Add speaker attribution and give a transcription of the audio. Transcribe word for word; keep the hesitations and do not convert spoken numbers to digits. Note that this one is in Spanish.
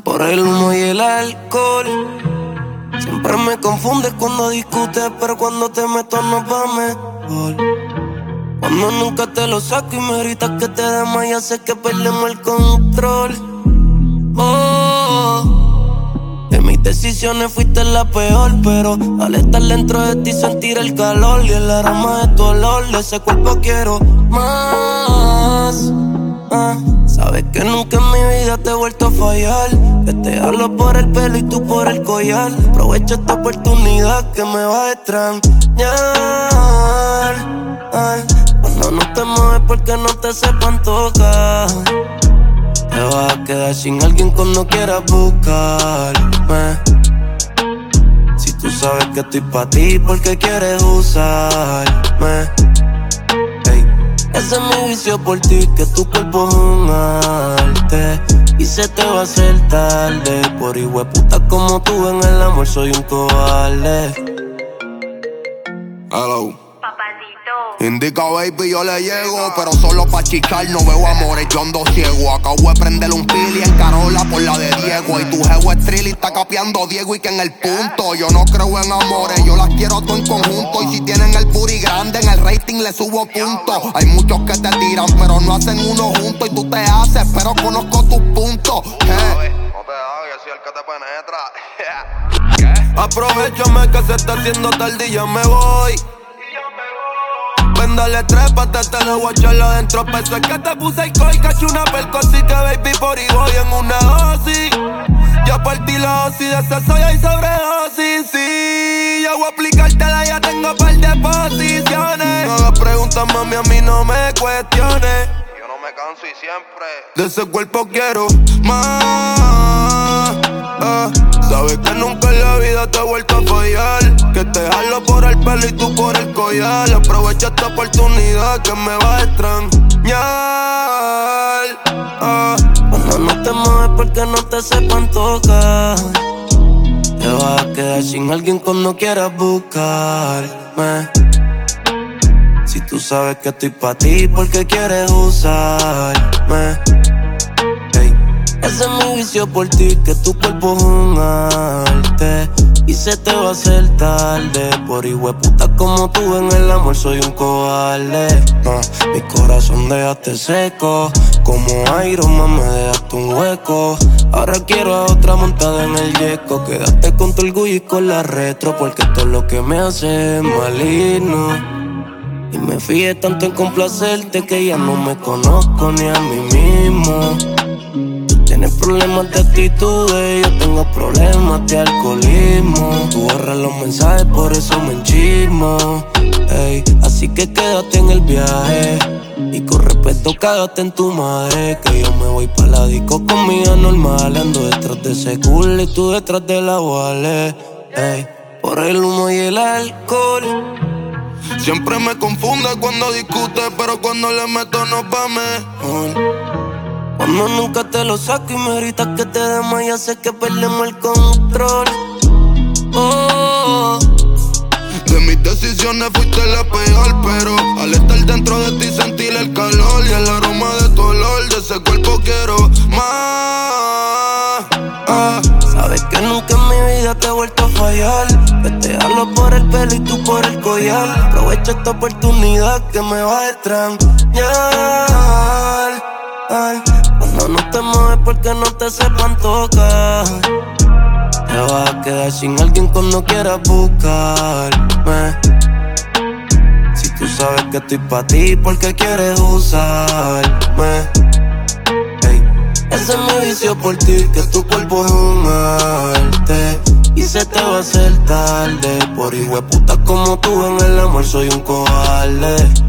Speaker 1: Por el humo y el alcohol. Siempre me confundes cuando discutes, pero cuando te meto no va mejor. Cuando nunca te lo saco y me gritas que te desmayas, sé que perdemos el control. Oh, de mis decisiones fuiste la peor, pero al estar dentro de ti sentir el calor y el aroma de tu olor, de ese cuerpo quiero más. Ah, sabes que nunca en mi vida te he vuelto a fallar, que te hablo por el pelo y tú por el collar. Aprovecha esta oportunidad que me va a extrañar. Ay, cuando no te mueves porque no te sepan tocar, te vas a quedar sin alguien cuando quieras buscarme. Si tú sabes que estoy pa' ti, ¿por qué quieres usarme? Hey, ese es mi vicio por ti, que tu cuerpo es un arte y se te va a hacer tarde. Por hijueputa como tú en el amor soy un cobarde.
Speaker 2: Hello. Indica, baby, yo le llego, pero solo pa' chichar, no veo amores, yo ando ciego. Acabo de prenderle un pili en Carola por la de Diego. Y tu jevo es trill y está capeando Diego y que en el punto. Yo no creo en amores, yo las quiero todo en conjunto. Y si tienen el booty grande, en el rating le subo puntos. Hay muchos que te tiran, pero no hacen uno junto. Y tú te haces, pero conozco tus puntos. eh.
Speaker 3: No te hagas, soy el que te penetra.
Speaker 1: Aprovechame que se está haciendo tarde y ya me voy. Dale trépate, te lo voy a echar adentro. Pensé que te puse y coi, caché una perco, así que baby por ahí voy en una dosis. Ya partí la dosis de ese soya y sobredosis. Sí, yo voy a aplicártela, ya tengo par de posiciones. No hagas preguntas, mami, a mí no me cuestiones.
Speaker 3: Yo no me canso y siempre
Speaker 1: de ese cuerpo quiero más. Ah, sabes que nunca en la vida te he vuelto a fallar, que te jalo por el pelo y tú por el collar. Aprovecha esta oportunidad que me va a extrañar. Ah, cuando no te mueves porque no te sepan tocar, te vas a quedar sin alguien cuando quieras buscarme. Si tú sabes que estoy pa' ti, ¿por qué quieres usarme? Hey, ese es mi vicio por ti, que tu cuerpo es un arte y se te va a hacer tarde. Por hijueputa como tú en el amor soy un cobarde. uh, Mi corazón dejaste seco, como Iron Man me dejaste un hueco. Ahora quiero a otra montada en el yeco. Quédate con tu orgullo y con la retro, porque esto es lo que me hace maligno. Y me fijé tanto en complacerte que ya no me conozco ni a mí mismo. Tienes problemas de actitudes, yo tengo problemas de alcoholismo. Tú borras los mensajes, por eso me enchismo. Ey, así que quédate en el viaje y con respeto cágate en tu madre, que yo me voy pa' la disco con mi anormal. Ando detrás de ese culo y tú detrás de la Wale. Ey, por el humo y el alcohol. Siempre me confunde cuando discutes, pero cuando le meto no va mejor. Cuando nunca te lo saco y me gritas que te desmayas, sé que perdemos el control. Oh,
Speaker 2: de mis decisiones fuiste la peor, pero al estar dentro de ti sentir el calor y el aroma de tu olor, de ese cuerpo quiero más.
Speaker 1: Ah, sabes que nunca en mi vida te he vuelto a fallar, que te hablo por el pelo y tú por el collar. Aprovecha esta oportunidad que me va a extrañar. Ay, cuando no te mueves porque no te sepan tocar, te vas a quedar sin alguien cuando quieras buscarme. Si tú sabes que estoy pa' ti, ¿por qué quieres usarme? Hey, ese es mi vicio por ti, que tu cuerpo es un arte y se te va a hacer tarde. Por hijueputa como tú en el amor soy un cobarde.